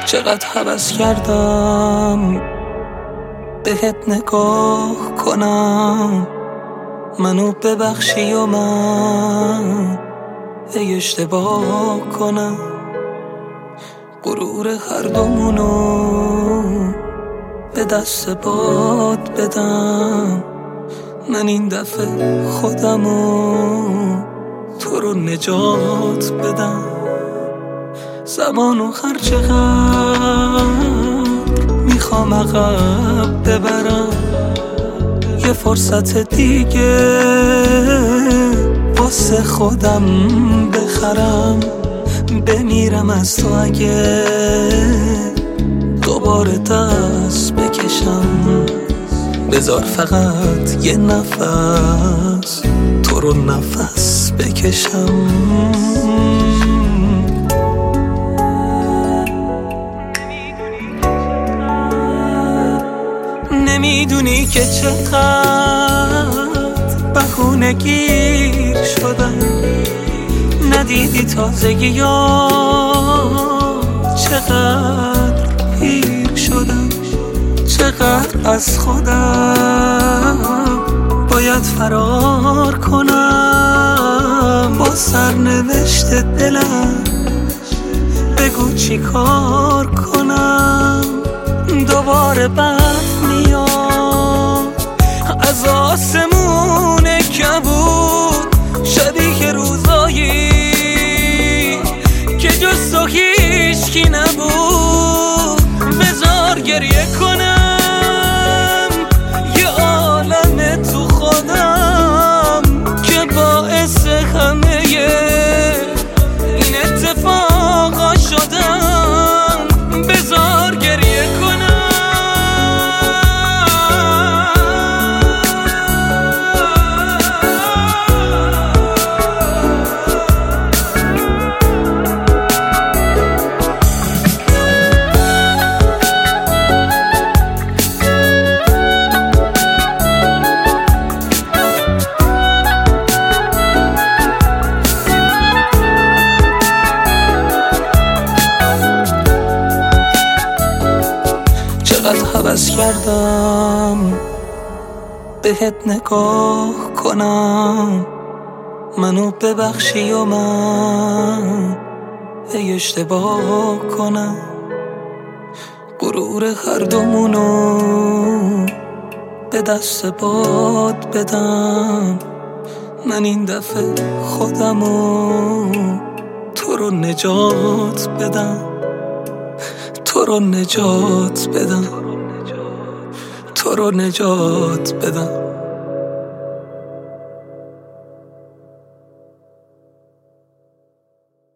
چقدر هوس کردم بهت نگاه کنم، منو ببخشی و من ای اشتباه کنم. غرور هر دومونو به دست باد بدم، من این دفعه خودمو تو رو نجات بدم. زمانو هر چقدر میخوام عقب ببرم، یه فرصت دیگه واسه خودم بخرم. بمیرم از تو اگه دوباره دست بکشم، بذار فقط یه نفس تو رو نفس بکشم. نمیدونی که چقدر بهونه گیر شدم، ندیدی تازگی ها چقدر پیر شدم. چقدر از خودم باید فرار کنم، با سرنوشت دلم بگو چی کار کنم. دوباره برف میاد از آسمون کبود، شبیه روزایی که جز تو هیچکی نبود. بذار گریه کنم یه عالم تو خودم که باعث همه این اتفاقا شدم. بذار گریه کنم. چقدر هوس کردم بهت نگاه کنم، منو ببخشی و من ای اشتباه کنم. غرور هر دومونو به دست باد بدم، من این دفعه خودمو تو رو نجات بدم. تو رو نجات بدم، تو رو نجات بدم.